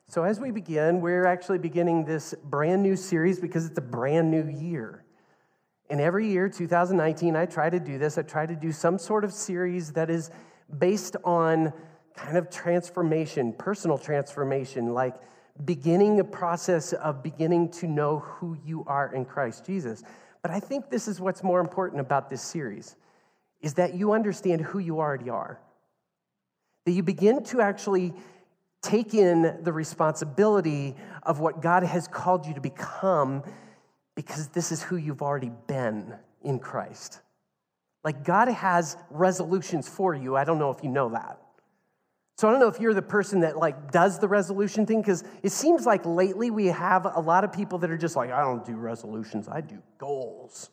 So as we begin, we're actually beginning this brand new series because it's a brand new year. And every year, 2019, I try to do this. I try to do some sort of series that is based on kind of transformation, personal transformation, like beginning a process of beginning to know who you are in Christ Jesus. But I think this is what's more important about this series, is that you understand who you already are. That you begin to actually take in the responsibility of what God has called you to become, because this is who you've already been in Christ. Like, God has resolutions for you. I don't know if you know that. So I don't know if you're the person that does the resolution thing, because it seems like lately we have a lot of people that are just like, I don't do resolutions, I do goals.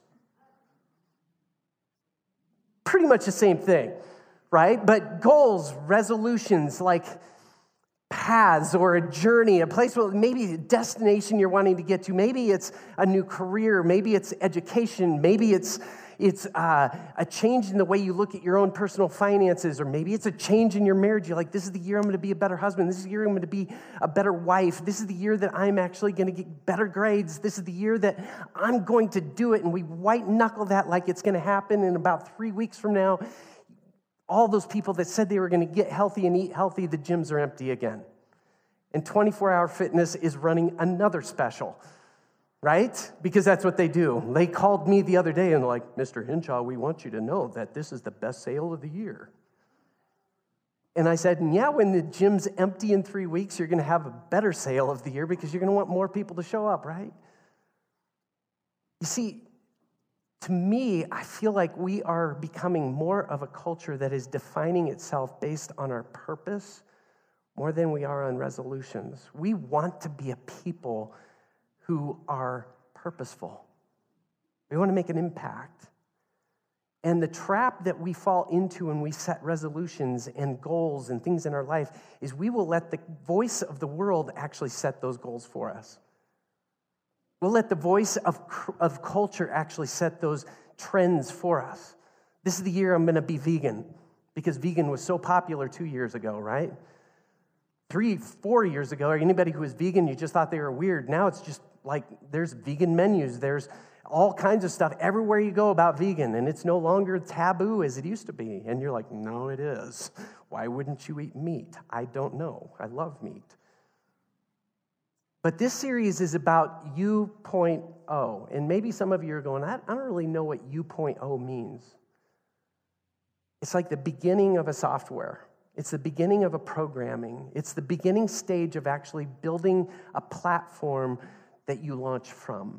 Pretty much the same thing, right? But goals, resolutions, like paths or a journey, a place where maybe a destination you're wanting to get to. Maybe it's a new career. Maybe it's education. Maybe it's a change in the way you look at your own personal finances, or maybe it's a change in your marriage. You're like, this is the year I'm going to be a better husband. This is the year I'm going to be a better wife. This is the year that I'm actually going to get better grades. This is the year that I'm going to do it. And we white knuckle that like it's going to happen in about 3 weeks from now. All those people that said they were going to get healthy and eat healthy, the gyms are empty again. And 24-Hour Fitness is running another special, right? Because that's what they do. They called me the other day and they're like, Mr. Hinshaw, we want you to know that this is the best sale of the year. And I said, yeah, when the gym's empty in 3 weeks, you're going to have a better sale of the year because you're going to want more people to show up, right? You see, to me, I feel like we are becoming more of a culture that is defining itself based on our purpose more than we are on resolutions. We want to be a people who are purposeful. We want to make an impact. And the trap that we fall into when we set resolutions and goals and things in our life is we will let the voice of the world actually set those goals for us. We'll let the voice of culture actually set those trends for us. This is the year I'm going to be vegan, because vegan was so popular 2 years ago, right? 3-4 years ago, anybody who was vegan, you just thought they were weird. Now it's just like there's vegan menus. There's all kinds of stuff everywhere you go about vegan, and it's no longer taboo as it used to be. And you're like, no, it is. Why wouldn't you eat meat? I don't know. I love meat. But this series is about U.0, and maybe some of you are going, I don't really know what U.0 means. It's like the beginning of a software. It's the beginning of a programming. It's the beginning stage of actually building a platform that you launch from.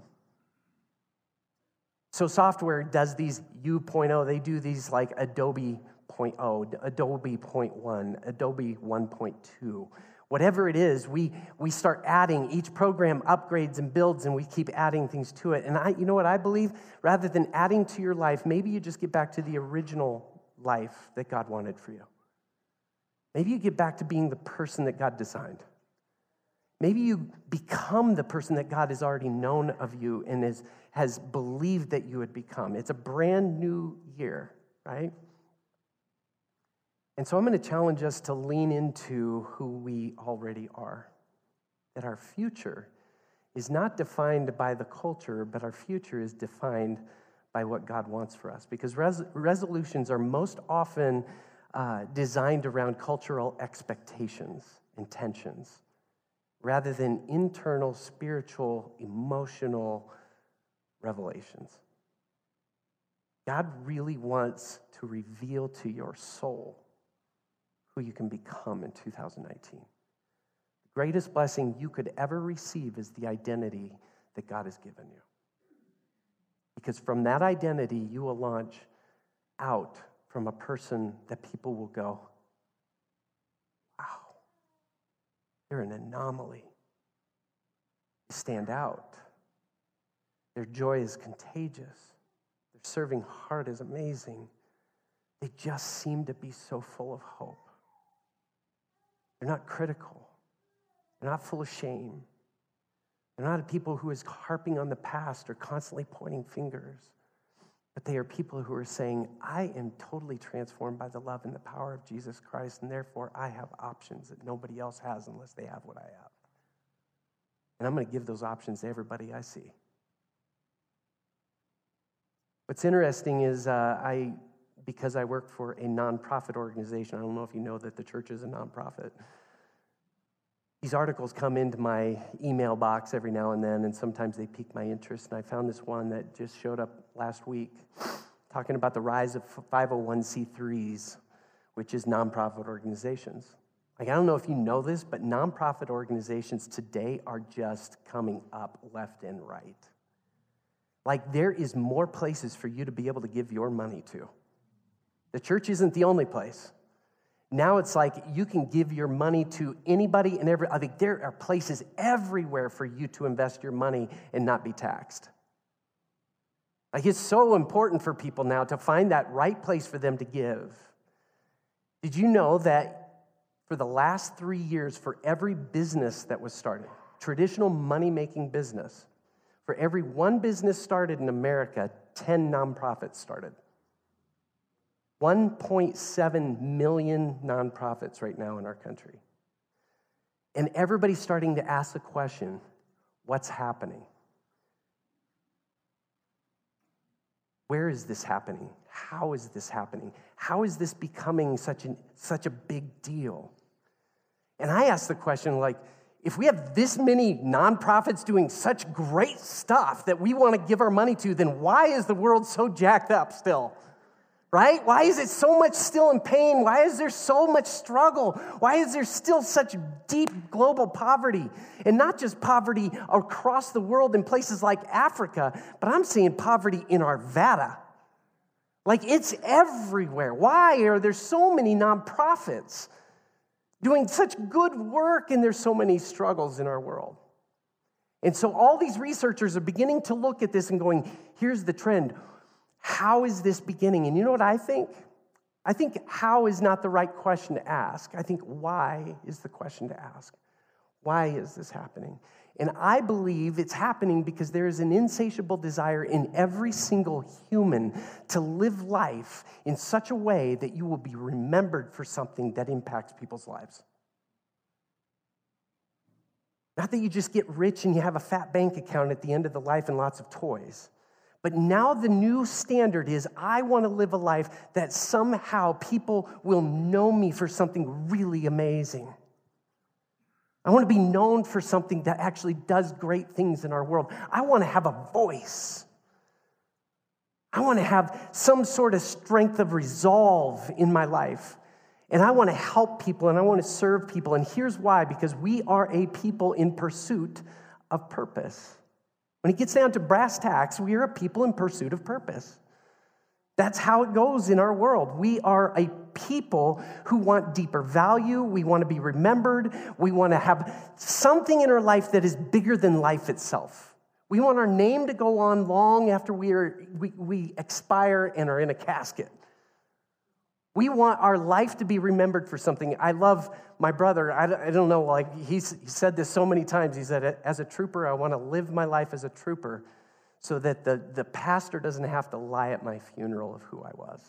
So software does these U.0. They do these like Adobe 0.0, Adobe 0.1, Adobe 1.2. Whatever it is, we start adding. Each program upgrades and builds, and we keep adding things to it. And you know what I believe? Rather than adding to your life, maybe you just get back to the original life that God wanted for you. Maybe you get back to being the person that God designed. Maybe you become the person that God has already known of you and has believed that you would become. It's a brand new year, right? And so I'm going to challenge us to lean into who we already are. That our future is not defined by the culture, but our future is defined by what God wants for us. Because resolutions are most often designed around cultural expectations and tensions, rather than internal, spiritual, emotional revelations. God really wants to reveal to your soul who you can become in 2019. The greatest blessing you could ever receive is the identity that God has given you. Because from that identity, you will launch out from a person that people will go, wow, you're an anomaly. You stand out. Their joy is contagious. Their serving heart is amazing. They just seem to be so full of hope. They're not critical. They're not full of shame. They're not people who is harping on the past or constantly pointing fingers. But they are people who are saying, I am totally transformed by the love and the power of Jesus Christ, and therefore I have options that nobody else has unless they have what I have. And I'm going to give those options to everybody I see. What's interesting is because I work for a nonprofit organization, I don't know if you know that the church is a nonprofit. These articles come into my email box every now and then, and sometimes they pique my interest. And I found this one that just showed up last week, talking about the rise of 501c3s, which is nonprofit organizations. Like, I don't know if you know this, but nonprofit organizations today are just coming up left and right. Like, there is more places for you to be able to give your money to. The church isn't the only place. Now it's like you can give your money to anybody and I think there are places everywhere for you to invest your money and not be taxed. Like, it's so important for people now to find that right place for them to give. Did you know that for the last 3 years, for every business that was started, traditional money-making business, for every one business started in America, 10 nonprofits started. 1.7 million nonprofits right now in our country. And everybody's starting to ask the question, what's happening? Where is this happening? How is this happening? How is this becoming such a big deal? And I ask the question, like, if we have this many nonprofits doing such great stuff that we want to give our money to, then why is the world so jacked up still? Right? Why is it so much still in pain? Why is there so much struggle? Why is there still such deep global poverty? And not just poverty across the world in places like Africa, but I'm seeing poverty in Arvada. Like, it's everywhere. Why are there so many nonprofits doing such good work and there's so many struggles in our world? And so all these researchers are beginning to look at this and going, here's the trend. How is this beginning? And you know what I think? I think how is not the right question to ask. I think why is the question to ask. Why is this happening? And I believe it's happening because there is an insatiable desire in every single human to live life in such a way that you will be remembered for something that impacts people's lives. Not that you just get rich and you have a fat bank account at the end of the life and lots of toys. But now the new standard is I want to live a life that somehow people will know me for something really amazing. I want to be known for something that actually does great things in our world. I want to have a voice. I want to have some sort of strength of resolve in my life. And I want to help people and I want to serve people. And here's why, because we are a people in pursuit of purpose. When it gets down to brass tacks, we are a people in pursuit of purpose. That's how it goes in our world. We are a people who want deeper value. We want to be remembered. We want to have something in our life that is bigger than life itself. We want our name to go on long after we expire and are in a casket. We want our life to be remembered for something. I love my brother. I don't know, like he said this so many times. He said, as a trooper, I want to live my life as a trooper so that the pastor doesn't have to lie at my funeral of who I was.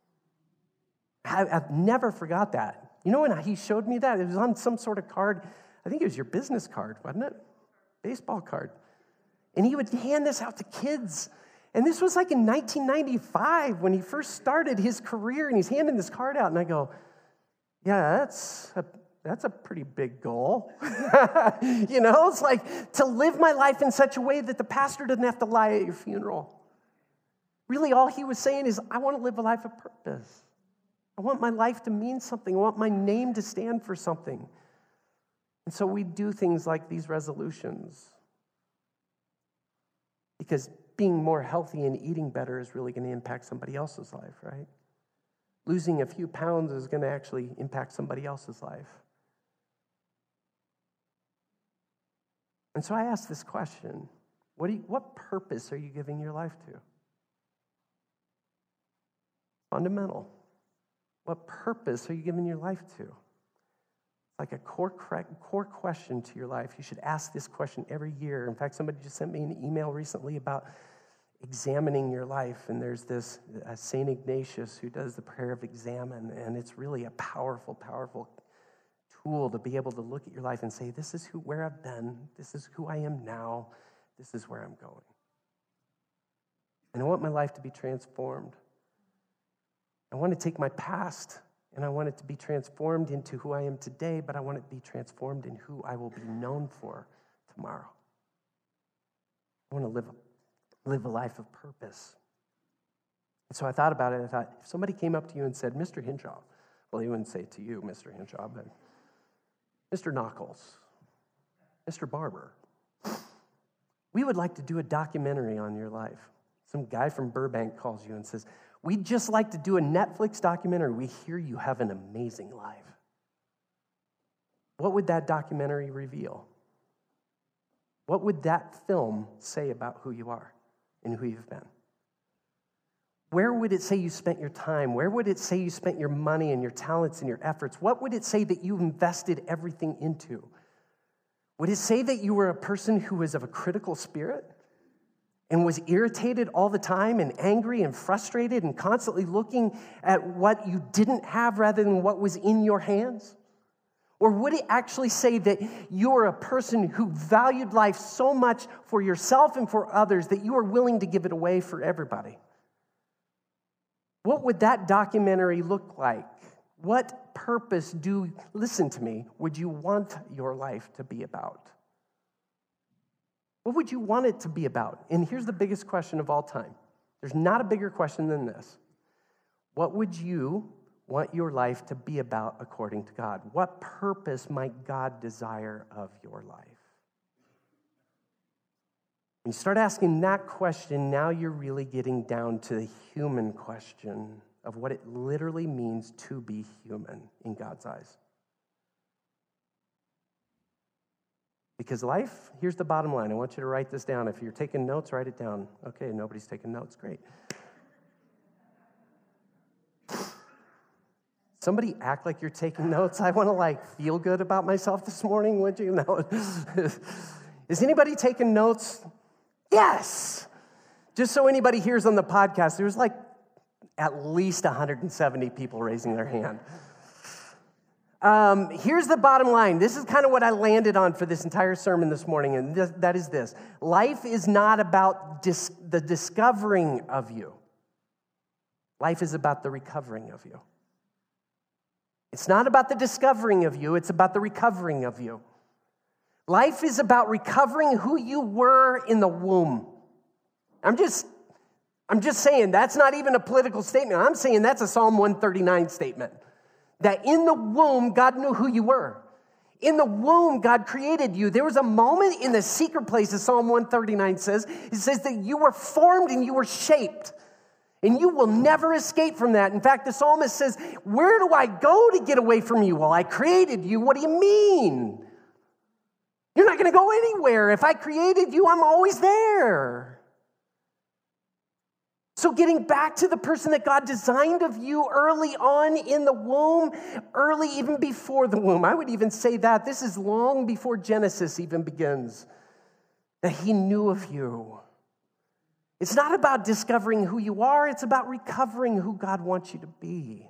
I've never forgot that. You know when he showed me that? It was on some sort of card. I think it was your business card, wasn't it? Baseball card. And he would hand this out to kids. And this was like in 1995 when he first started his career, and he's handing this card out, and I go, yeah, that's a pretty big goal. You know, it's like to live my life in such a way that the pastor doesn't have to lie at your funeral. Really, all he was saying is, I want to live a life of purpose. I want my life to mean something. I want my name to stand for something. And so we do things like these resolutions. Because being more healthy and eating better is really going to impact somebody else's life, right? Losing a few pounds is going to actually impact somebody else's life. And so I ask this question, what purpose are you giving your life to? Fundamental. What purpose are you giving your life to? Like a core question to your life. You should ask this question every year. In fact, somebody just sent me an email recently about examining your life, and there's this St. Ignatius who does the prayer of examine, and it's really a powerful, powerful tool to be able to look at your life and say, this is where I've been, this is who I am now, this is where I'm going. And I want my life to be transformed. I want to take my past and I want it to be transformed into who I am today, but I want it to be transformed in who I will be known for tomorrow. I want to live a life of purpose. And so I thought about it, and I thought, if somebody came up to you and said, Mr. Hinshaw, well, he wouldn't say it to you, Mr. Hinshaw, but Mr. Knuckles, Mr. Barber, we would like to do a documentary on your life. Some guy from Burbank calls you and says, we'd just like to do a Netflix documentary. We hear you have an amazing life. What would that documentary reveal? What would that film say about who you are and who you've been? Where would it say you spent your time? Where would it say you spent your money and your talents and your efforts? What would it say that you invested everything into? Would it say that you were a person who was of a critical spirit and was irritated all the time and angry and frustrated and constantly looking at what you didn't have rather than what was in your hands? Or would it actually say that you were a person who valued life so much for yourself and for others that you were willing to give it away for everybody? What would that documentary look like? What purpose listen to me, would you want your life to be about? What would you want it to be about? And here's the biggest question of all time. There's not a bigger question than this. What would you want your life to be about according to God? What purpose might God desire of your life? When you start asking that question, now you're really getting down to the human question of what it literally means to be human in God's eyes. Because life, here's the bottom line. I want you to write this down. If you're taking notes, write it down. Okay, nobody's taking notes. Great. Somebody act like you're taking notes. I want to feel good about myself this morning, would you? No. Is anybody taking notes? Yes. Just so anybody hears on the podcast, there's at least 170 people raising their hand. Here's the bottom line. This is kind of what I landed on for this entire sermon this morning, and that is this. Life is not about the discovering of you. Life is about the recovering of you. It's not about the discovering of you, it's about the recovering of you. Life is about recovering who you were in the womb. I'm just saying, that's not even a political statement. I'm saying that's a Psalm 139 statement. That in the womb, God knew who you were. In the womb, God created you. There was a moment in the secret place, as Psalm 139 says. It says that you were formed and you were shaped. And you will never escape from that. In fact, the psalmist says, where do I go to get away from you? Well, I created you. What do you mean? You're not going to go anywhere. If I created you, I'm always there. So getting back to the person that God designed of you early on in the womb, early even before the womb. I would even say that this is long before Genesis even begins, that he knew of you. It's not about discovering who you are. It's about recovering who God wants you to be.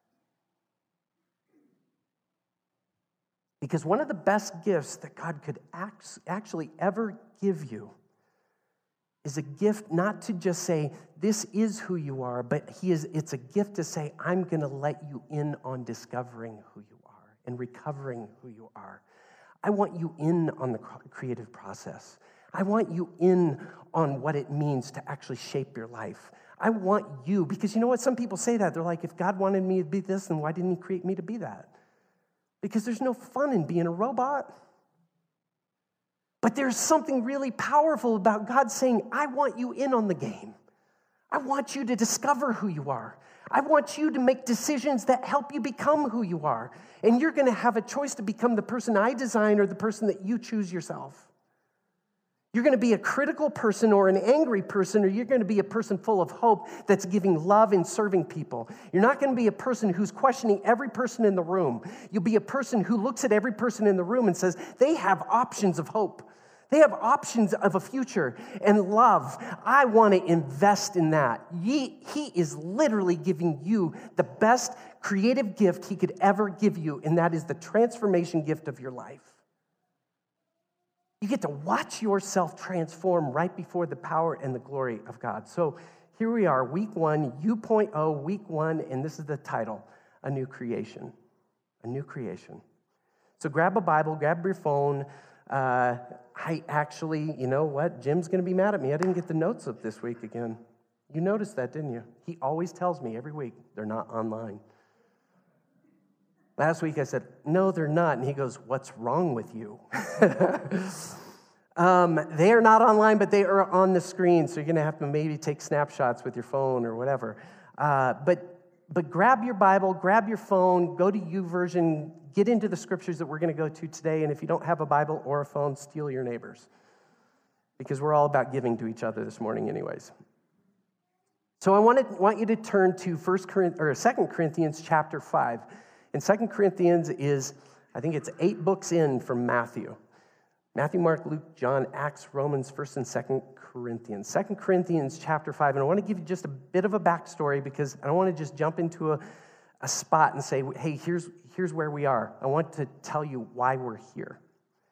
Because one of the best gifts that God could actually ever give you is a gift not to just say, this is who you are, but it's a gift to say, I'm going to let you in on discovering who you are and recovering who you are. I want you in on the creative process. I want you in on what it means to actually shape your life. I want you, because you know what? Some people say that. They're like, if God wanted me to be this, then why didn't he create me to be that? Because there's no fun in being a robot. But there's something really powerful about God saying, I want you in on the game. I want you to discover who you are. I want you to make decisions that help you become who you are. And you're going to have a choice to become the person I design or the person that you choose yourself. You're going to be a critical person or an angry person, or you're going to be a person full of hope that's giving love and serving people. You're not going to be a person who's questioning every person in the room. You'll be a person who looks at every person in the room and says, they have options of hope. They have options of a future and love. I want to invest in that. He is literally giving you the best creative gift he could ever give you, and that is the transformation gift of your life. You get to watch yourself transform right before the power and the glory of God. So here we are, week 1, U.0, week 1, and this is the title, A New Creation. A New Creation. So grab a Bible, grab your phone. I actually, you know what? Jim's going to be mad at me. I didn't get the notes up this week again. You noticed that, didn't you? He always tells me every week, they're not online. Last week I said, no, they're not. And he goes, what's wrong with you? They are not online, but they are on the screen. So you're going to have to maybe take snapshots with your phone or whatever. But grab your Bible, grab your phone, go to YouVersion, get into the scriptures that we're going to go to today. And if you don't have a Bible or a phone, steal your neighbor's. Because we're all about giving to each other this morning anyways. So I want you to turn to 2 Corinthians chapter 5. And 2 Corinthians is, I think it's 8 books in from Matthew. Matthew, Mark, Luke, John, Acts, Romans, 1st and 2nd Corinthians. 2 Corinthians chapter 5. And I want to give you just a bit of a backstory because I don't want to just jump into a spot and say, hey, here's where we are. I want to tell you why we're here.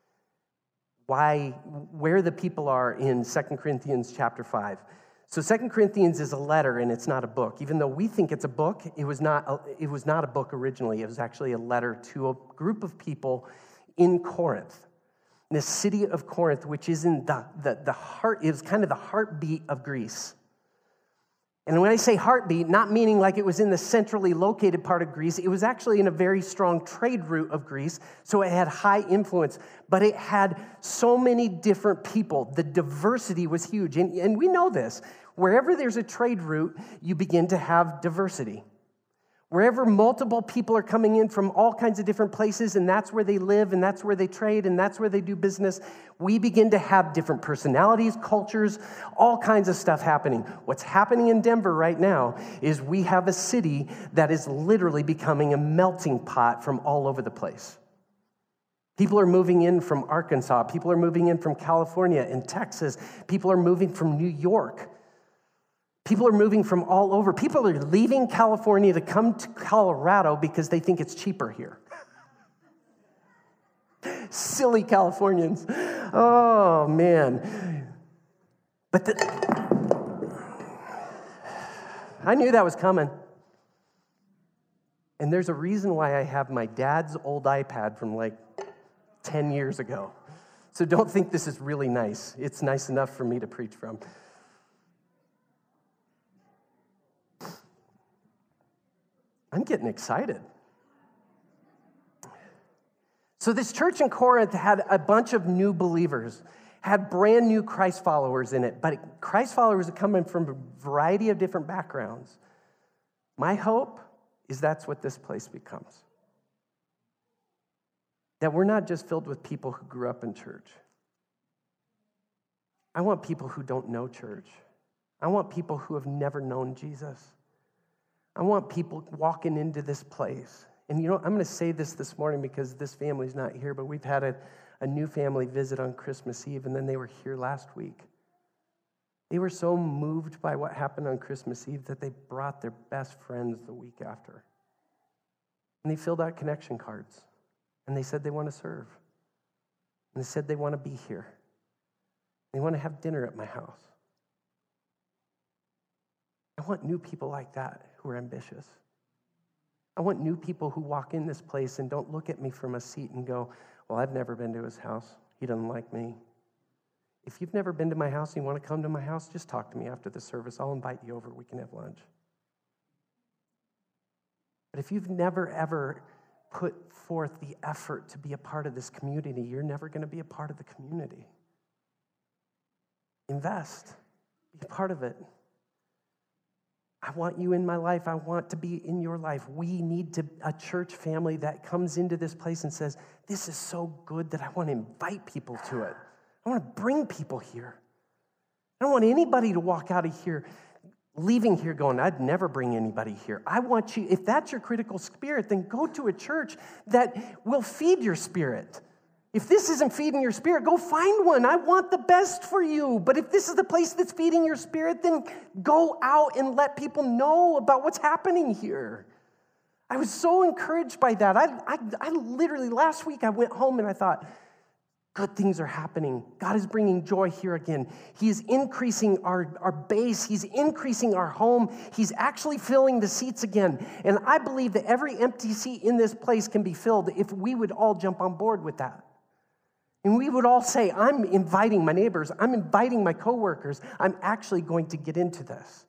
Where the people are in 2 Corinthians chapter 5. So 2 Corinthians is a letter, and it's not a book. Even though we think it's a book, it was not a book originally. It was actually a letter to a group of people in Corinth, in the city of Corinth, which is in the heart. It was kind of the heartbeat of Greece. And when I say heartbeat, not meaning like it was in the centrally located part of Greece, it was actually in a very strong trade route of Greece, so it had high influence, but it had so many different people. The diversity was huge, and we know this. Wherever there's a trade route, you begin to have diversity. Wherever multiple people are coming in from all kinds of different places, and that's where they live, and that's where they trade, and that's where they do business, we begin to have different personalities, cultures, all kinds of stuff happening. What's happening in Denver right now is we have a city that is literally becoming a melting pot from all over the place. People are moving in from Arkansas. People are moving in from California and Texas. People are moving from New York. People are moving from all over. People are leaving California to come to Colorado because they think it's cheaper here. Silly Californians. Oh, man. But I knew that was coming. And there's a reason why I have my dad's old iPad from like 10 years ago. So don't think this is really nice. It's nice enough for me to preach from. I'm getting excited. So this church in Corinth had a bunch of new believers, had brand new Christ followers in it, but Christ followers are coming from a variety of different backgrounds. My hope is that's what this place becomes. That we're not just filled with people who grew up in church. I want people who don't know church. I want people who have never known Jesus. I want people walking into this place. And you know, I'm going to say this morning because this family's not here, but we've had a new family visit on Christmas Eve, and then they were here last week. They were so moved by what happened on Christmas Eve that they brought their best friends the week after. And they filled out connection cards. And they said they want to serve. And they said they want to be here. They want to have dinner at my house. I want new people like that who are ambitious. I want new people who walk in this place and don't look at me from a seat and go, well, I've never been to his house. He doesn't like me. If you've never been to my house and you want to come to my house, just talk to me after the service. I'll invite you over. We can have lunch. But if you've never, ever put forth the effort to be a part of this community, you're never going to be a part of the community. Invest. Be a part of it. I want you in my life. I want to be in your life. We need a church family that comes into this place and says, this is so good that I want to invite people to it. I want to bring people here. I don't want anybody to walk out of here, leaving here going, I'd never bring anybody here. I want you, if that's your critical spirit, then go to a church that will feed your spirit. If this isn't feeding your spirit, go find one. I want the best for you. But if this is the place that's feeding your spirit, then go out and let people know about what's happening here. I was so encouraged by that. I literally, last week I went home and I thought, good things are happening. God is bringing joy here again. He is increasing our base. He's increasing our home. He's actually filling the seats again. And I believe that every empty seat in this place can be filled if we would all jump on board with that. And we would all say, I'm inviting my neighbors. I'm inviting my coworkers. I'm actually going to get into this.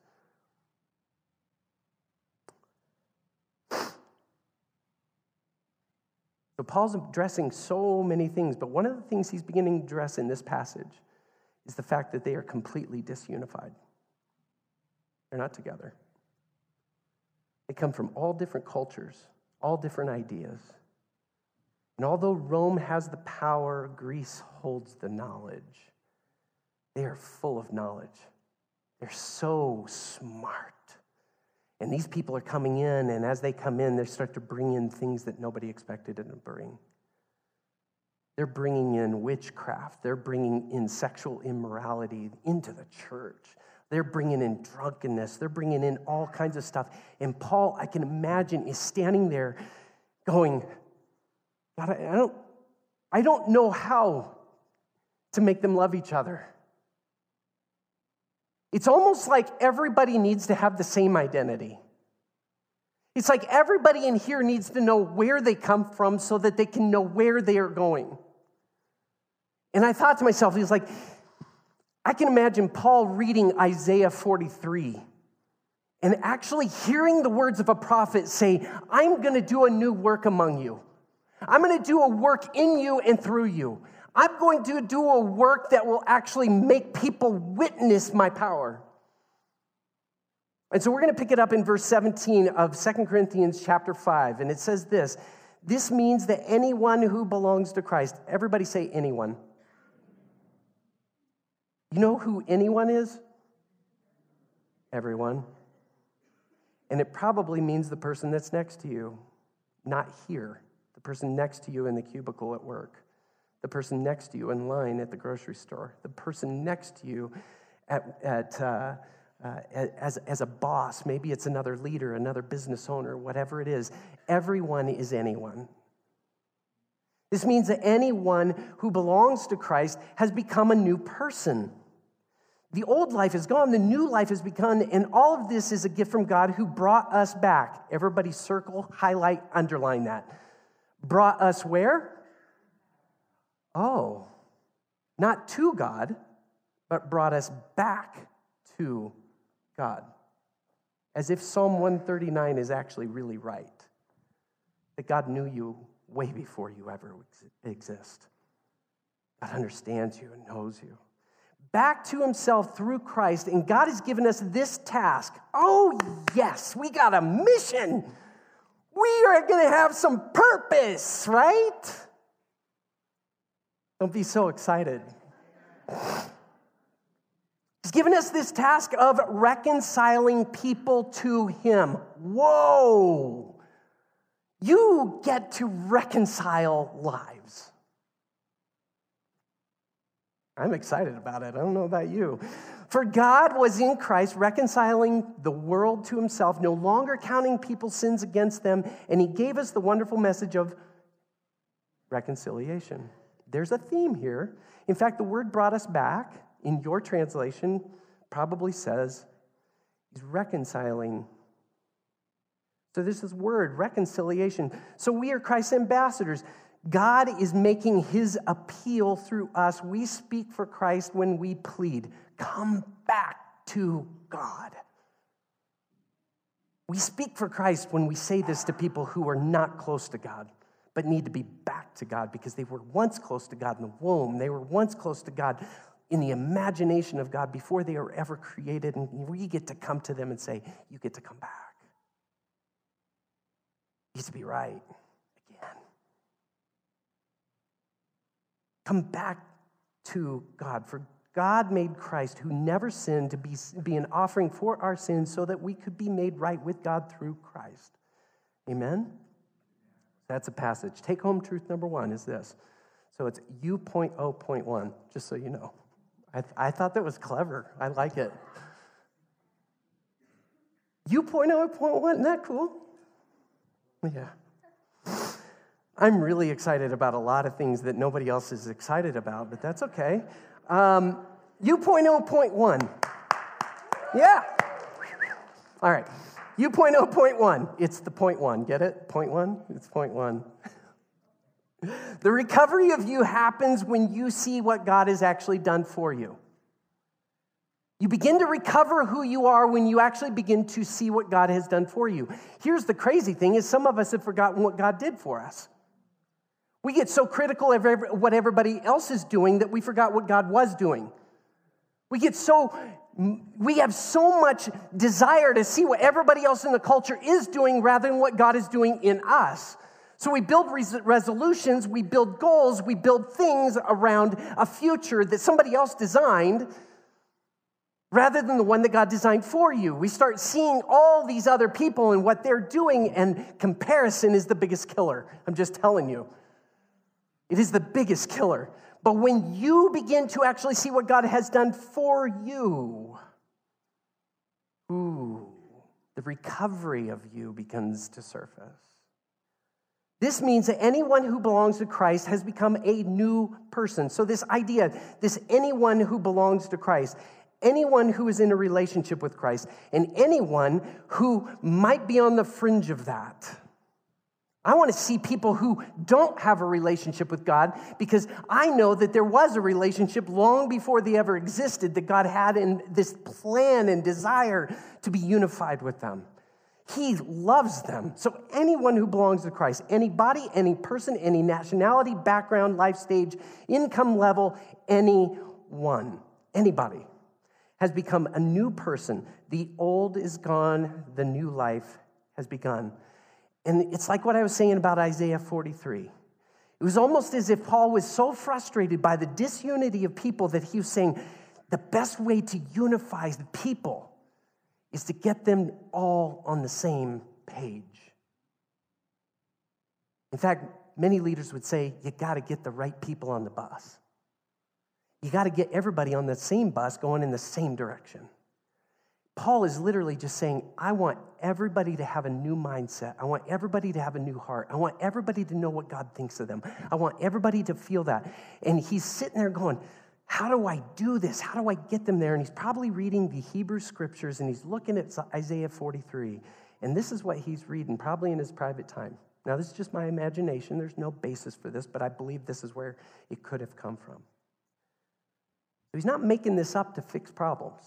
So Paul's addressing so many things, but one of the things he's beginning to address in this passage is the fact that they are completely disunified. They're not together. They come from all different cultures, all different ideas. And although Rome has the power, Greece holds the knowledge. They are full of knowledge. They're so smart. And these people are coming in, and as they come in, they start to bring in things that nobody expected them to bring. They're bringing in witchcraft. They're bringing in sexual immorality into the church. They're bringing in drunkenness. They're bringing in all kinds of stuff. And Paul, I can imagine, is standing there going, God, I don't know how to make them love each other. It's almost like everybody needs to have the same identity. It's like everybody in here needs to know where they come from so that they can know where they are going. And I thought to myself, he was like, I can imagine Paul reading Isaiah 43 and actually hearing the words of a prophet say, I'm going to do a new work among you. I'm going to do a work in you and through you. I'm going to do a work that will actually make people witness my power. And so we're going to pick it up in verse 17 of 2 Corinthians chapter 5. And it says this, this means that anyone who belongs to Christ, everybody say anyone. You know who anyone is? Everyone. And it probably means the person that's next to you, not here. The person next to you in the cubicle at work. The person next to you in line at the grocery store, the person next to you as a boss, maybe it's another leader, another business owner, whatever it is. Everyone is anyone. This means that anyone who belongs to Christ has become a new person. The old life is gone, the new life has begun, and all of this is a gift from God who brought us back. Everybody circle, highlight, underline that. Brought us where? Oh, not to God, but brought us back to God. As if Psalm 139 is actually really right. That God knew you way before you ever exist. God understands you and knows you. Back to himself through Christ, and God has given us this task. Oh, yes, we got a mission. We are going to have some purpose, right? Don't be so excited. He's given us this task of reconciling people to him. Whoa! You get to reconcile lives. I'm excited about it. I don't know about you. For God was in Christ reconciling the world to himself, no longer counting people's sins against them, and he gave us the wonderful message of reconciliation. There's a theme here. In fact, the word brought us back in your translation probably says he's reconciling. So there's this word, reconciliation. So we are Christ's ambassadors. God is making his appeal through us. We speak for Christ when we plead, come back to God. We speak for Christ when we say this to people who are not close to God, but need to be back to God because they were once close to God in the womb. They were once close to God in the imagination of God before they were ever created. And we get to come to them and say, you get to come back. It needs to be right again. Come back to God. For God made Christ, who never sinned, to be an offering for our sins so that we could be made right with God through Christ. Amen? That's a passage. Take home truth number one is this. So it's U.0.1, just so you know. I thought that was clever. I like it. U.0.1, isn't that cool? Yeah. I'm really excited about a lot of things that nobody else is excited about, but that's okay. U.0.1. Yeah. All right. U.0.1. It's the point one. Get it? Point one? It's point one. The recovery of you happens when you see what God has actually done for you. You begin to recover who you are when you actually begin to see what God has done for you. Here's the crazy thing is some of us have forgotten what God did for us. We get so critical of what everybody else is doing that we forgot what God was doing. We have so much desire to see what everybody else in the culture is doing rather than what God is doing in us. So we build resolutions, we build goals, we build things around a future that somebody else designed rather than the one that God designed for you. We start seeing all these other people and what they're doing, and comparison is the biggest killer. I'm just telling you. It is the biggest killer. But when you begin to actually see what God has done for you, the recovery of you begins to surface. This means that anyone who belongs to Christ has become a new person. So this idea, this anyone who belongs to Christ, anyone who is in a relationship with Christ, and anyone who might be on the fringe of that. I want to see people who don't have a relationship with God because I know that there was a relationship long before they ever existed that God had in this plan and desire to be unified with them. He loves them. So anyone who belongs to Christ, anybody, any person, any nationality, background, life stage, income level, anybody has become a new person. The old is gone, the new life has begun. And it's like what I was saying about Isaiah 43. It was almost as if Paul was so frustrated by the disunity of people that he was saying the best way to unify the people is to get them all on the same page. In fact, many leaders would say, you got to get the right people on the bus. You got to get everybody on the same bus going in the same direction. Paul is literally just saying, I want everybody to have a new mindset. I want everybody to have a new heart. I want everybody to know what God thinks of them. I want everybody to feel that. And he's sitting there going, how do I do this? How do I get them there? And he's probably reading the Hebrew scriptures, and he's looking at Isaiah 43. And this is what he's reading, probably in his private time. Now, this is just my imagination. There's no basis for this, but I believe this is where it could have come from. So he's not making this up to fix problems.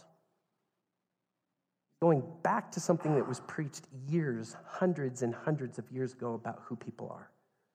Going back to something that was preached years, hundreds and hundreds of years ago about who people are.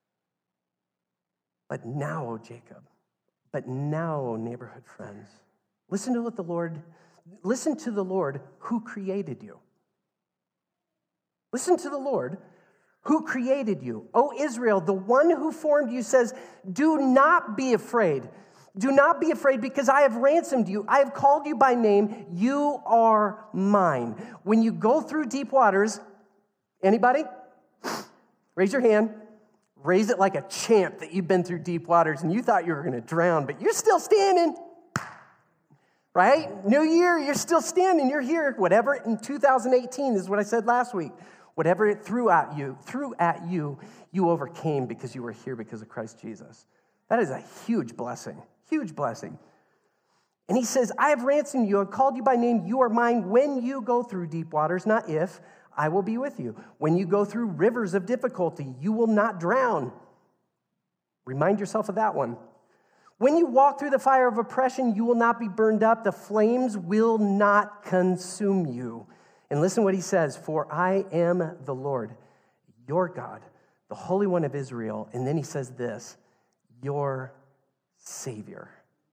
But now, O Jacob, but now, O neighborhood friends, listen to the Lord who created you. Listen to the Lord who created you. O Israel, the one who formed you says, do not be afraid. Do not be afraid because I have ransomed you. I have called you by name. You are mine. When you go through deep waters, anybody? Raise your hand. Raise it like a champ that you've been through deep waters and you thought you were going to drown, but you're still standing. Right? New year, you're still standing. You're here. Whatever in 2018 is what I said last week. Whatever it threw at you, you overcame because you were here because of Christ Jesus. That is a huge blessing. Huge blessing. And he says, I have ransomed you. I've called you by name. You are mine. When you go through deep waters, not if, I will be with you. When you go through rivers of difficulty, you will not drown. Remind yourself of that one. When you walk through the fire of oppression, you will not be burned up. The flames will not consume you. And listen what he says, for I am the Lord, your God, the Holy One of Israel. And then he says this, your Savior.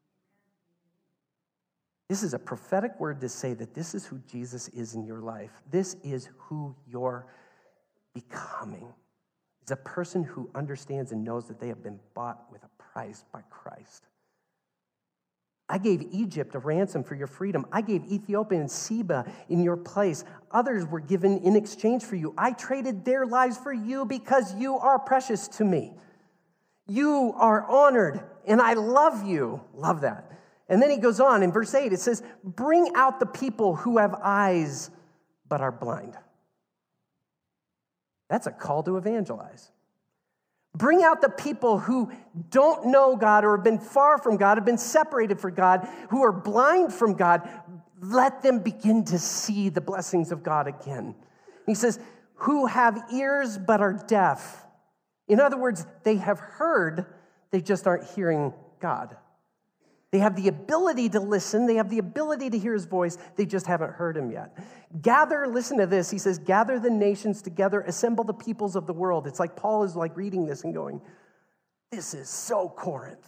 This is a prophetic word to say that this is who Jesus is in your life. This is who you're becoming. It's a person who understands and knows that they have been bought with a price by Christ. I gave Egypt a ransom for your freedom. I gave Ethiopia and Seba in your place. Others were given in exchange for you. I traded their lives for you because you are precious to me. You are honored and I love you. Love that. And then he goes on in verse 8, it says, bring out the people who have eyes but are blind. That's a call to evangelize. Bring out the people who don't know God or have been far from God, have been separated from God, who are blind from God. Let them begin to see the blessings of God again. He says, who have ears but are deaf. In other words, they have heard, they just aren't hearing God. They have the ability to listen. They have the ability to hear his voice. They just haven't heard him yet. Gather, listen to this. He says, gather the nations together, assemble the peoples of the world. It's like Paul is like reading this and going, this is so Corinth.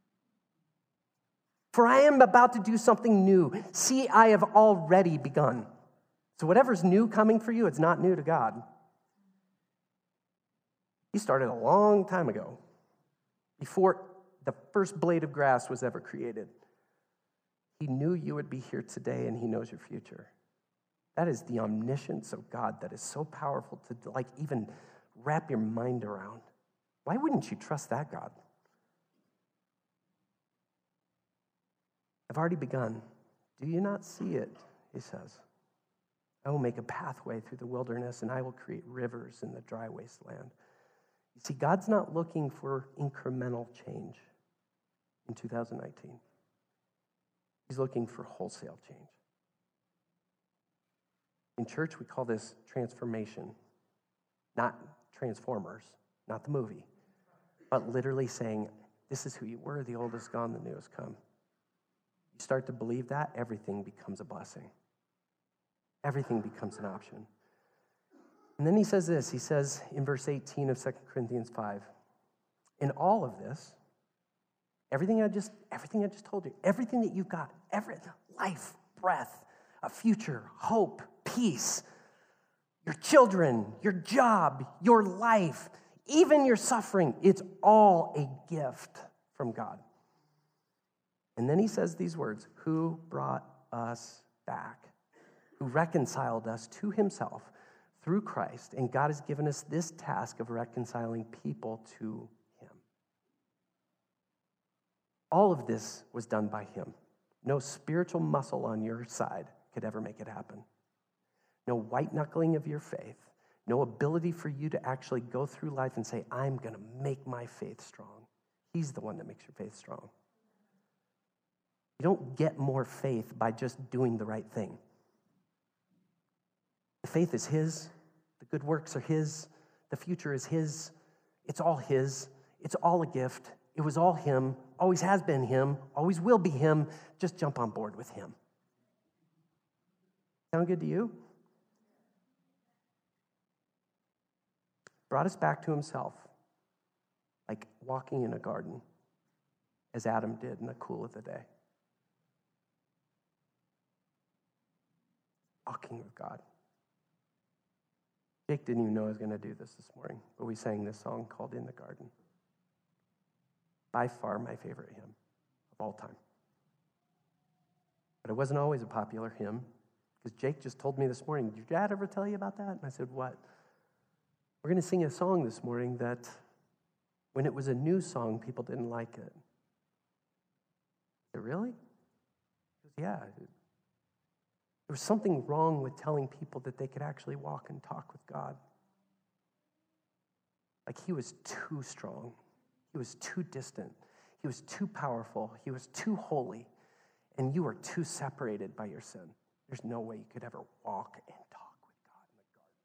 For I am about to do something new. See, I have already begun. So whatever's new coming for you, it's not new to God. He started a long time ago, before the first blade of grass was ever created. He knew you would be here today, and he knows your future. That is the omniscience of God that is so powerful to like even wrap your mind around. Why wouldn't you trust that God? I've already begun. Do you not see it? He says. I will make a pathway through the wilderness, and I will create rivers in the dry wasteland. You see, God's not looking for incremental change in 2019. He's looking for wholesale change. In church, we call this transformation, not Transformers, not the movie, but literally saying, this is who you were, the old is gone, the new has come. You start to believe that, everything becomes a blessing. Everything becomes an option. And then he says this, he says in verse 18 of 2 Corinthians 5, in all of this, everything I just told you, everything that you've got, life, breath, a future, hope, peace, your children, your job, your life, even your suffering, it's all a gift from God. And then he says these words, who brought us back, who reconciled us to himself through Christ, and God has given us this task of reconciling people to him. All of this was done by him. No spiritual muscle on your side could ever make it happen. No white-knuckling of your faith. No ability for you to actually go through life and say, I'm going to make my faith strong. He's the one that makes your faith strong. You don't get more faith by just doing the right thing. The faith is his. The good works are his. The future is his. It's all his. It's all a gift. It was all him. Always has been him. Always will be him. Just jump on board with him. Sound good to you? Brought us back to himself, like walking in a garden, as Adam did in the cool of the day. Walking with God. Jake didn't even know I was going to do this morning, but we sang this song called In the Garden. By far my favorite hymn of all time. But it wasn't always a popular hymn, because Jake just told me this morning, did your dad ever tell you about that? And I said, what? We're going to sing a song this morning that when it was a new song, people didn't like it. I said, really? He goes, yeah. There was something wrong with telling people that they could actually walk and talk with God. Like he was too strong. He was too distant. He was too powerful. He was too holy. And you are too separated by your sin. There's no way you could ever walk and talk with God in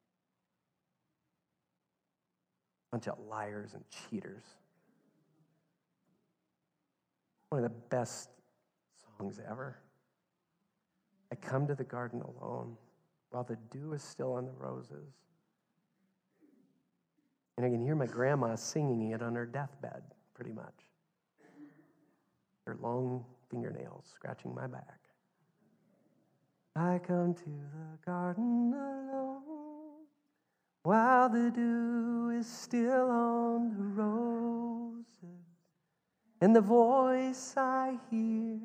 the garden. Bunch of liars and cheaters. One of the best songs ever. I come to the garden alone while the dew is still on the roses. And I can hear my grandma singing it on her deathbed, pretty much. Her long fingernails scratching my back. I come to the garden alone while the dew is still on the roses. And the voice I hear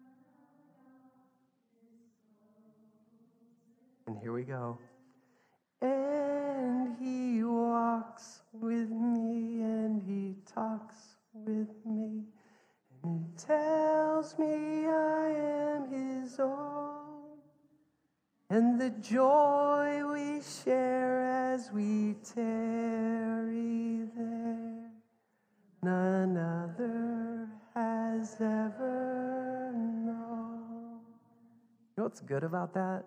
and here we go. and he walks with me, and he talks with me, and he tells me I am his own, and the joy we share as we tarry there, none other has ever known. You know what's good about that?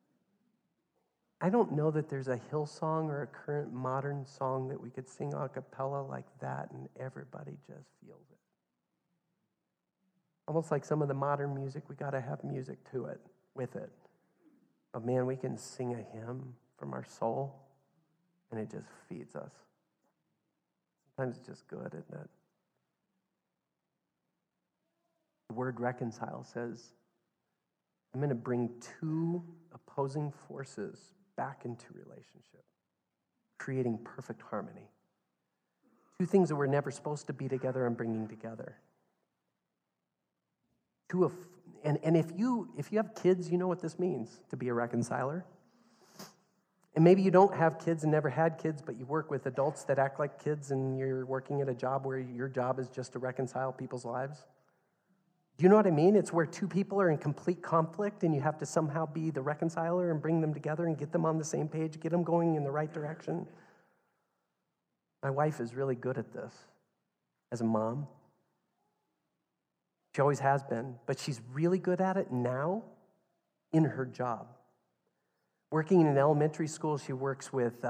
I don't know that there's a Hillsong or a current modern song that we could sing a cappella like that and everybody just feels it. Almost like some of the modern music, we got to have music to it, with it. But man, we can sing a hymn from our soul and it just feeds us. Sometimes it's just good, isn't it? The word reconcile says, I'm going to bring two opposing forces back into relationship, creating perfect harmony. Two things that were never supposed to be together, I'm bringing together. And if you have kids, you know what this means, to be a reconciler. And maybe you don't have kids and never had kids, but you work with adults that act like kids and you're working at a job where your job is just to reconcile people's lives. Do you know what I mean? It's where two people are in complete conflict and you have to somehow be the reconciler and bring them together and get them on the same page, get them going in the right direction. My wife is really good at this as a mom. She always has been, but she's really good at it now in her job. Working in an elementary school, she works with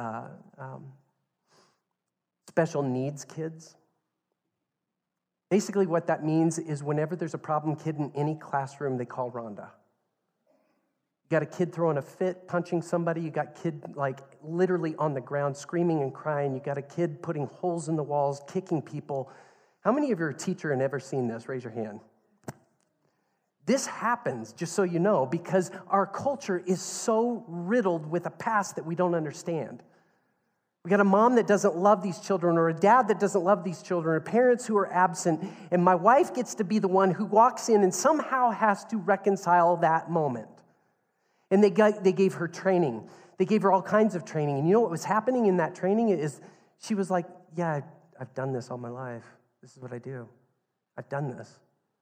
special needs kids. Basically, what that means is whenever there's a problem kid in any classroom, they call Rhonda. You got a kid throwing a fit, punching somebody. You got kid like literally on the ground screaming and crying. You got a kid putting holes in the walls, kicking people. How many of you are a teacher and ever seen this? Raise your hand. This happens, just so you know, because our culture is so riddled with a past that we don't understand. We got a mom that doesn't love these children, or a dad that doesn't love these children, or parents who are absent, and my wife gets to be the one who walks in and somehow has to reconcile that moment. And they gave her training. They gave her all kinds of training. And you know what was happening in that training is she was like, yeah, I've done this all my life. This is what I do. I've done this.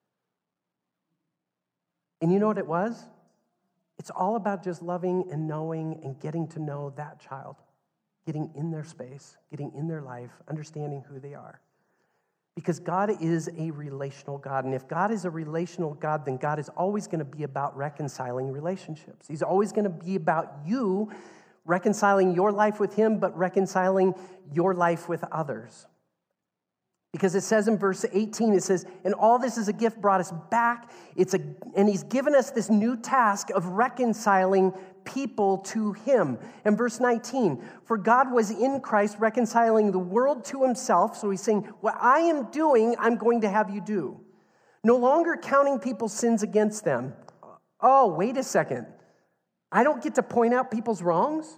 And you know what it was? It's all about just loving and knowing and getting to know that child, getting in their space, getting in their life, understanding who they are. Because God is a relational God. And if God is a relational God, then God is always going to be about reconciling relationships. He's always going to be about you reconciling your life with Him, but reconciling your life with others. Because it says in verse 18, it says, and all this is a gift brought us back. And He's given us this new task of reconciling people to Him. And verse 19, for God was in Christ reconciling the world to Himself. So He's saying, what I am doing, I'm going to have you do. No longer counting people's sins against them. Oh, wait a second. I don't get to point out people's wrongs?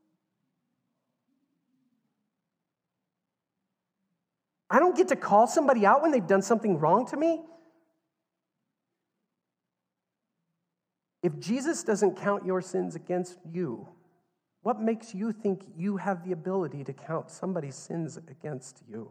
I don't get to call somebody out when they've done something wrong to me? If Jesus doesn't count your sins against you, what makes you think you have the ability to count somebody's sins against you?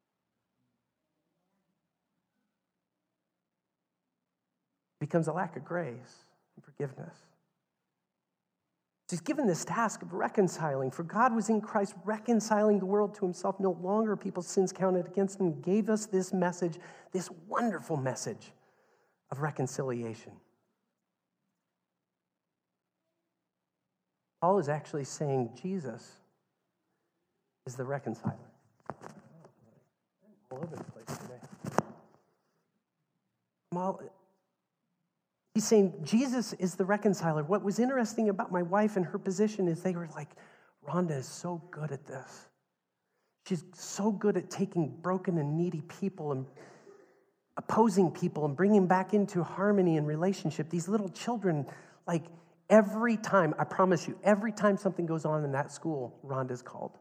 It becomes a lack of grace and forgiveness. He's given this task of reconciling. For God was in Christ reconciling the world to Himself. No longer people's sins counted against Him. He gave us this message, this wonderful message of reconciliation. Paul is actually saying Jesus is the reconciler. I'm all over the place today. He's saying Jesus is the reconciler. What was interesting about my wife and her position is they were like, Rhonda is so good at this. She's so good at taking broken and needy people and opposing people and bringing back into harmony and relationship. These little children, like every time, I promise you, every time something goes on in that school, Rhonda's called.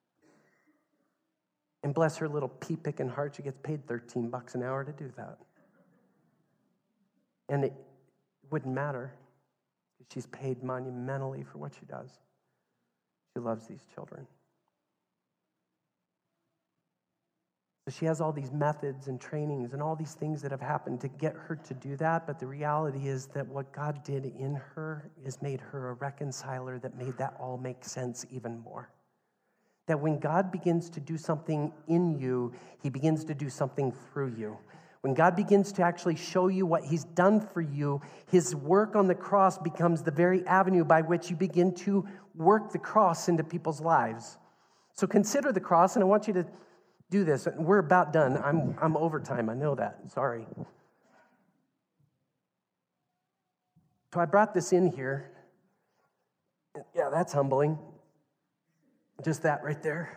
And bless her little pea-picking heart, she gets paid $13 an hour to do that. And it wouldn't matter. She's paid monumentally for what she does. She loves these children. So she has all these methods and trainings and all these things that have happened to get her to do that. But the reality is that what God did in her is made her a reconciler that made that all make sense even more. That when God begins to do something in you, he begins to do something through you. When God begins to actually show you what he's done for you, his work on the cross becomes the very avenue by which you begin to work the cross into people's lives. So consider the cross, and I want you to do this. We're about done. I'm over time. I know that. Sorry. So I brought this in here. Yeah, that's humbling. Just that right there.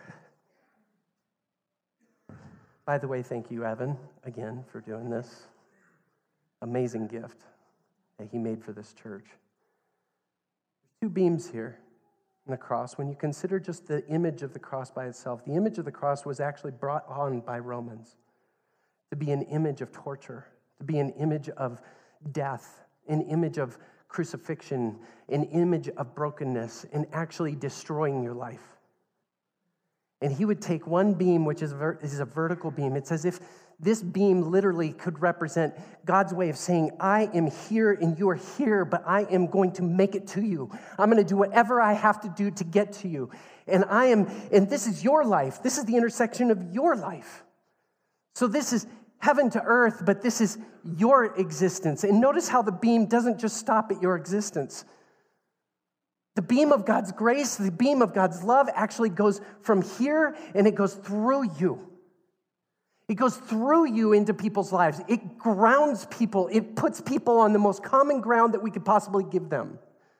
By the way, thank you, Evan, again, for doing this. Amazing gift that he made for this church. There's two beams here in the cross. When you consider just the image of the cross by itself, the image of the cross was actually brought on by Romans to be an image of torture, to be an image of death, an image of crucifixion, an image of brokenness, and actually destroying your life. And he would take one beam, which is a vertical beam. It's as if this beam literally could represent God's way of saying, I am here and you are here, but I am going to make it to you. I'm going to do whatever I have to do to get to you. And this is your life. This is the intersection of your life. So this is heaven to earth, but this is your existence. And notice how the beam doesn't just stop at your existence. The beam of God's grace, the beam of God's love actually goes from here and it goes through you. It goes through you into people's lives. It grounds people. It puts people on the most common ground that we could possibly give them.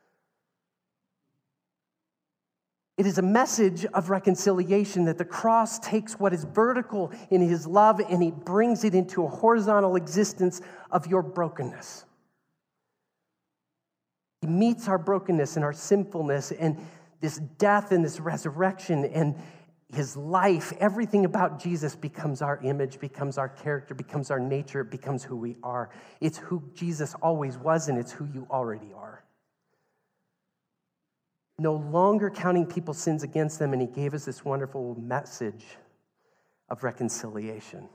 It is a message of reconciliation that the cross takes what is vertical in his love and he brings it into a horizontal existence of your brokenness. He meets our brokenness and our sinfulness and this death and this resurrection and his life. Everything about Jesus becomes our image, becomes our character, becomes our nature, it becomes who we are. It's who Jesus always was and it's who you already are. No longer counting people's sins against them, and he gave us this wonderful message of reconciliation.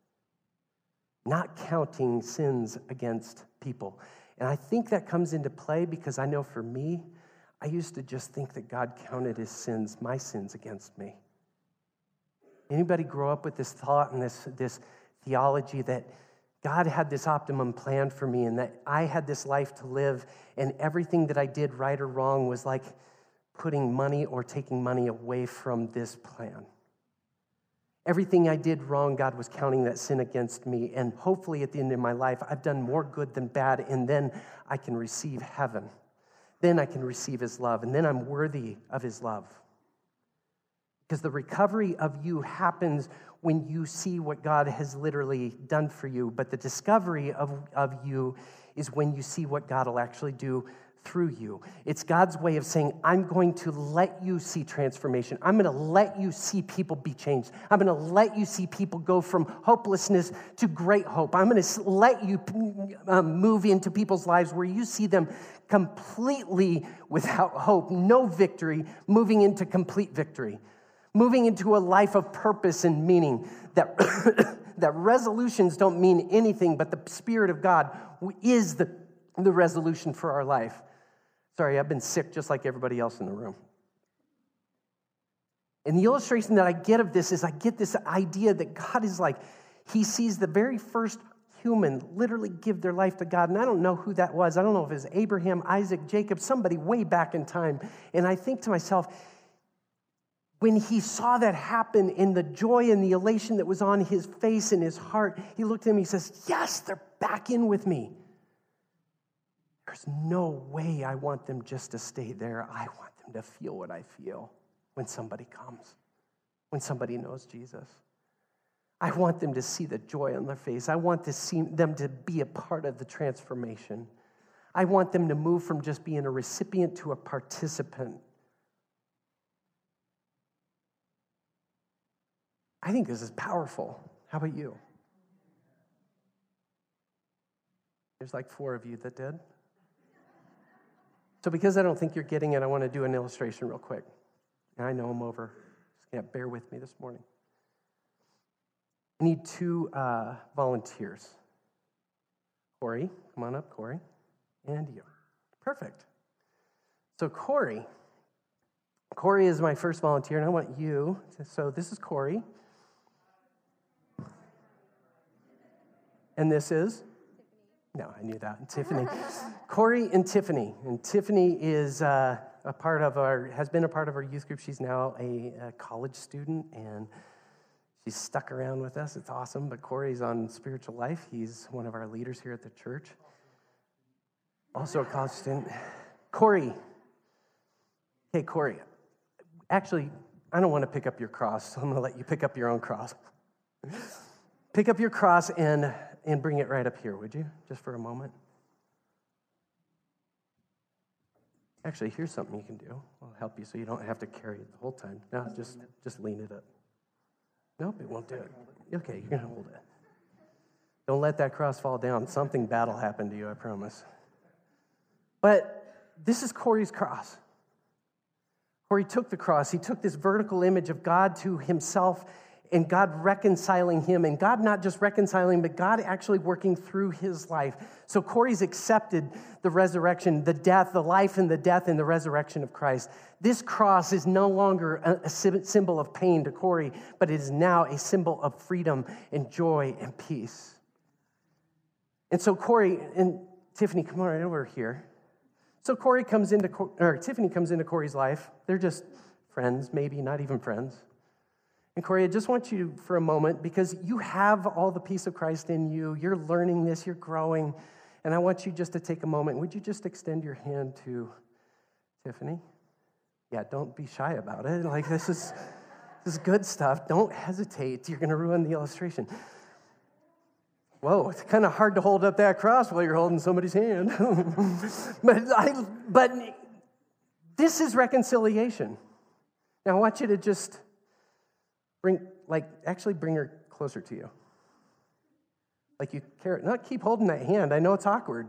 Not counting sins against people. And I think that comes into play because I know for me, I used to just think that God counted his sins, my sins, against me. Anybody grow up with this thought and this theology that God had this optimum plan for me and that I had this life to live and everything that I did right or wrong was like putting money or taking money away from this plan? Everything I did wrong, God was counting that sin against me. And hopefully at the end of my life, I've done more good than bad. And then I can receive heaven. Then I can receive his love. And then I'm worthy of his love. Because the recovery of you happens when you see what God has literally done for you. But the discovery of you is when you see what God will actually do through you. It's God's way of saying, I'm going to let you see transformation. I'm going to let you see people be changed. I'm going to let you see people go from hopelessness to great hope. I'm going to let you move into people's lives where you see them completely without hope, no victory, moving into complete victory, moving into a life of purpose and meaning, that resolutions don't mean anything, but the Spirit of God is the resolution for our life. Sorry, I've been sick just like everybody else in the room. And the illustration that I get of this is I get this idea that God is like, he sees the very first human literally give their life to God. And I don't know who that was. I don't know if it was Abraham, Isaac, Jacob, somebody way back in time. And I think to myself, when he saw that happen in the joy and the elation that was on his face and his heart, he looked at him and he says, yes, they're back in with me. There's no way I want them just to stay there. I want them to feel what I feel when somebody comes, when somebody knows Jesus. I want them to see the joy on their face. I want them to be a part of the transformation. I want them to move from just being a recipient to a participant. I think this is powerful. How about you? There's like 4 of you that did. So because I don't think you're getting it, I want to do an illustration real quick. I know I'm over. Just can't bear with me this morning. I need 2 volunteers. Corey, come on up, Corey. And you. Perfect. So Corey is my first volunteer, and I want you so this is Corey. And this is? No, I knew that. Tiffany. Corey and Tiffany. And Tiffany is has been a part of our youth group. She's now a college student, and she's stuck around with us. It's awesome. But Corey's on Spiritual Life. He's one of our leaders here at the church. Also a college student. Corey. Hey, Corey. Actually, I don't want to pick up your cross, so I'm going to let you pick up your own cross. Pick up your cross and bring it right up here, would you? Just for a moment. Actually, here's something you can do. I'll help you so you don't have to carry it the whole time. No, just lean it up. Nope, it won't do it. Okay, you're going to hold it. Don't let that cross fall down. Something bad will happen to you, I promise. But this is Corey's cross. Corey took the cross. He took this vertical image of God to himself and God reconciling him. And God not just reconciling, but God actually working through his life. So Corey's accepted the resurrection, the death, the life and the death and the resurrection of Christ. This cross is no longer a symbol of pain to Corey, but it is now a symbol of freedom and joy and peace. And so Corey and Tiffany, come on right over here. So Tiffany comes into Corey's life. They're just friends, maybe not even friends. And Corey, I just want you for a moment, because you have all the peace of Christ in you. You're learning this, you're growing. And I want you just to take a moment. Would you just extend your hand to Tiffany? Yeah, don't be shy about it. Like, this is good stuff. Don't hesitate. You're going to ruin the illustration. Whoa, it's kind of hard to hold up that cross while you're holding somebody's hand. but this is reconciliation. Now, I want you to just bring her closer to you. Like you care, not keep holding that hand. I know it's awkward.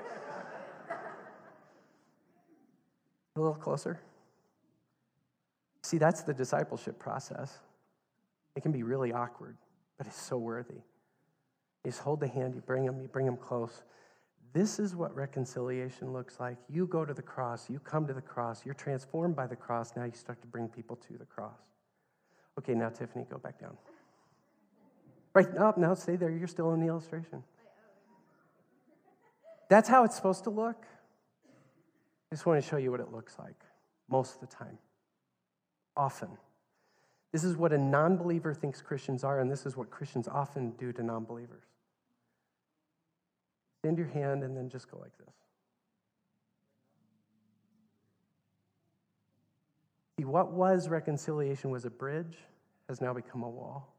A little closer. See, that's the discipleship process. It can be really awkward, but it's so worthy. You just hold the hand, you bring them close. This is what reconciliation looks like. You go to the cross, you come to the cross, you're transformed by the cross. Now you start to bring people to the cross. Okay, now Tiffany, go back down. Right, no, stay there. You're still in the illustration. That's how it's supposed to look. I just want to show you what it looks like most of the time. Often. This is what a non-believer thinks Christians are, and this is what Christians often do to non-believers. Extend your hand and then just go like this. See, what was reconciliation was a bridge, has now become a wall.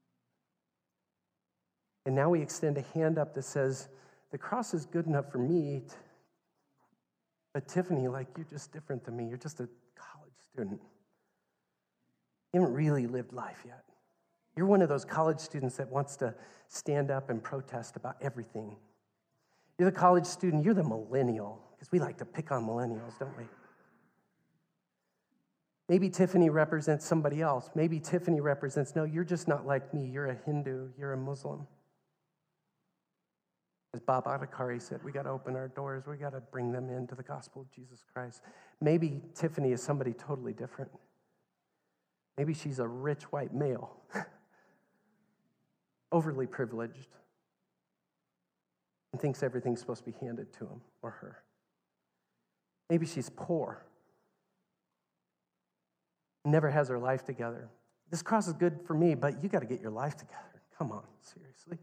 And now we extend a hand up that says, the cross is good enough for me, but Tiffany, like, you're just different than me. You're just a college student. You haven't really lived life yet. You're one of those college students that wants to stand up and protest about everything. You're the college student, you're the millennial, because we like to pick on millennials, don't we? Maybe Tiffany represents somebody else. Maybe Tiffany represents, no, you're just not like me. You're a Hindu, you're a Muslim. As Bob Adhikari said, we got to open our doors. We got to bring them into the gospel of Jesus Christ. Maybe Tiffany is somebody totally different. Maybe she's a rich white male, overly privileged, and thinks everything's supposed to be handed to him or her. Maybe she's poor, never has her life together. This cross is good for me, but you got to get your life together. Come on, seriously.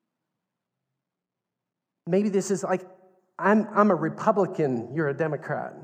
Maybe this is like, I'm a Republican, you're a Democrat.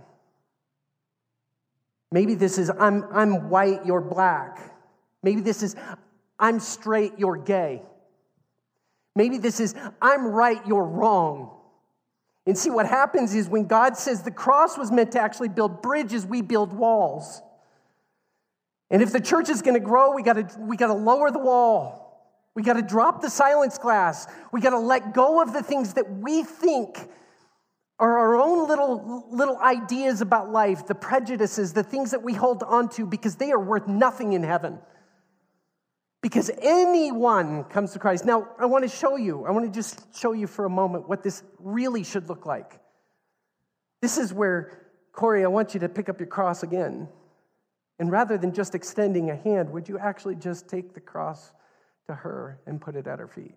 Maybe this is, I'm white, you're black. Maybe this is, I'm straight, you're gay. Maybe this is, I'm right, you're wrong. And see, what happens is when God says the cross was meant to actually build bridges, we build walls. And if the church is going to grow, we got to lower the wall. We got to drop the silence glass. We got to let go of the things that we think are our own little ideas about life, the prejudices, the things that we hold on to because they are worth nothing in heaven. Because anyone comes to Christ. Now, I want to just show you for a moment what this really should look like. This is where, Corey, I want you to pick up your cross again. And rather than just extending a hand, would you actually just take the cross to her and put it at her feet?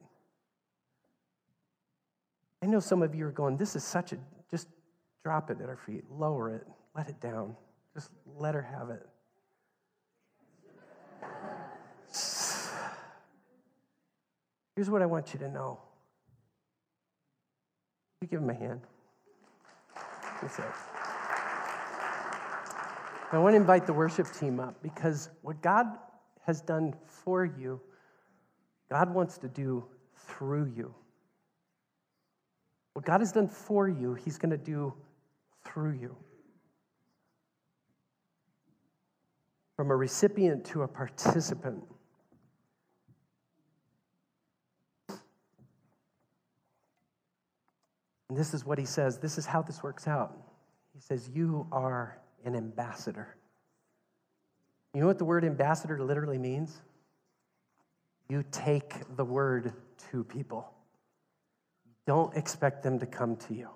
I know some of you are going, this is just drop it at her feet, lower it, let it down. Just let her have it. Here's what I want you to know. You give him a hand. I want to invite the worship team up because what God has done for you, God wants to do through you. What God has done for you, he's going to do through you. From a recipient to a participant. And this is what he says. This is how this works out. He says, you are an ambassador. You know what the word ambassador literally means? You take the word to people. Don't expect them to come to you.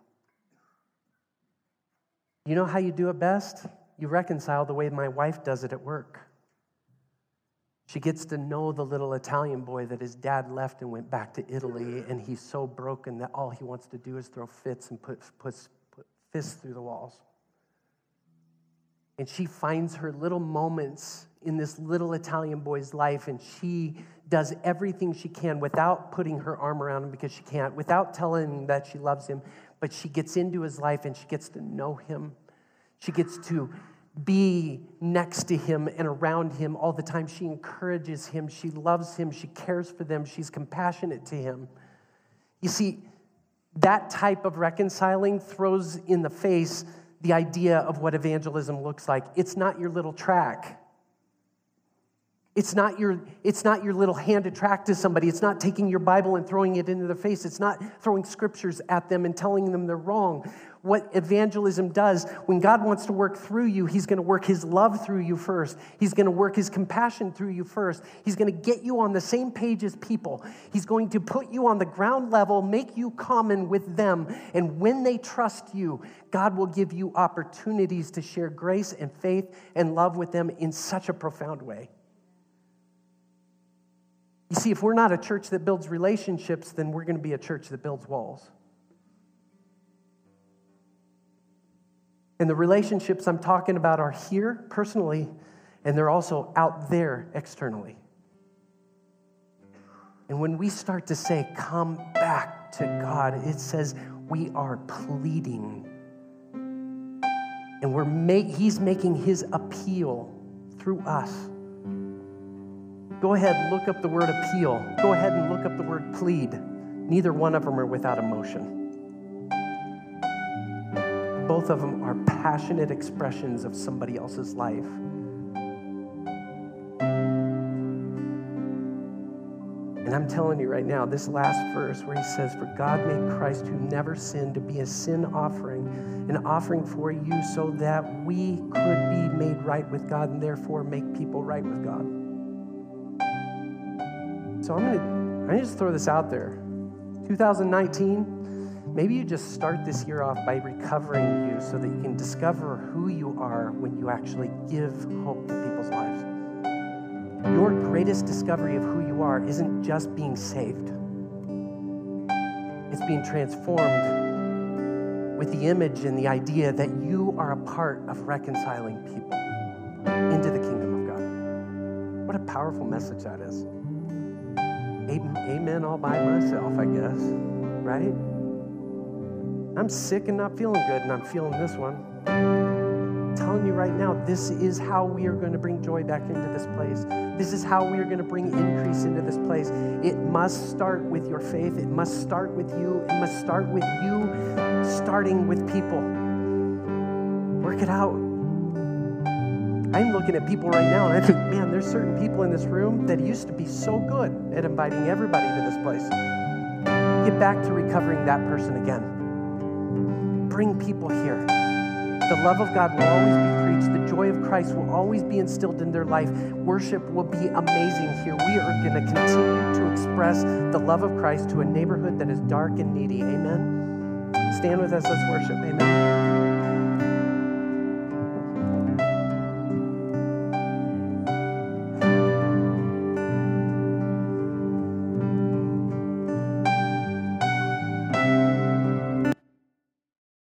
You know how you do it best? You reconcile the way my wife does it at work. She gets to know the little Italian boy that his dad left and went back to Italy, and he's so broken that all he wants to do is throw fits and put fists through the walls. And she finds her little moments in this little Italian boy's life, and she does everything she can without putting her arm around him because she can't, without telling him that she loves him, but she gets into his life and she gets to know him. She gets to be next to him and around him all the time. She encourages him. She loves him. She cares for them. She's compassionate to him. You see, that type of reconciling throws in the face the idea of what evangelism looks like. It's not your little track. It's not your little handed track to somebody. It's not taking your Bible and throwing it into their face. It's not throwing scriptures at them and telling them they're wrong. What evangelism does, when God wants to work through you, he's going to work his love through you first. He's going to work his compassion through you first. He's going to get you on the same page as people. He's going to put you on the ground level, make you common with them. And when they trust you, God will give you opportunities to share grace and faith and love with them in such a profound way. You see, if we're not a church that builds relationships, then we're going to be a church that builds walls. And the relationships I'm talking about are here personally, and they're also out there externally. And when we start to say, come back to God, it says we are pleading. And he's making his appeal through us. Go ahead, look up the word appeal. Go ahead and look up the word plead. Neither one of them are without emotion. Both of them are passionate expressions of somebody else's life. And I'm telling you right now, this last verse where he says, for God made Christ who never sinned to be a sin offering, an offering for you so that we could be made right with God and therefore make people right with God. So I'm gonna just throw this out there. 2019, maybe you just start this year off by recovering you so that you can discover who you are when you actually give hope to people's lives. Your greatest discovery of who you are isn't just being saved. It's being transformed with the image and the idea that you are a part of reconciling people into the kingdom of God. What a powerful message that is. Amen all by myself, I guess, right? I'm sick and not feeling good, and I'm feeling this one. I'm telling you right now, this is how we are going to bring joy back into this place. This is how we are going to bring increase into this place. It must start with your faith. It must start with you. It must start with you starting with people. Work it out. I'm looking at people right now, and I think, man, there's certain people in this room that used to be so good at inviting everybody to this place. Get back to recovering that person again. bring people here. The love of God will always be preached. The joy of Christ will always be instilled in their life. Worship will be amazing here. We are going to continue to express the love of Christ to a neighborhood that is dark and needy. Amen? Stand with us. Let's worship. Amen.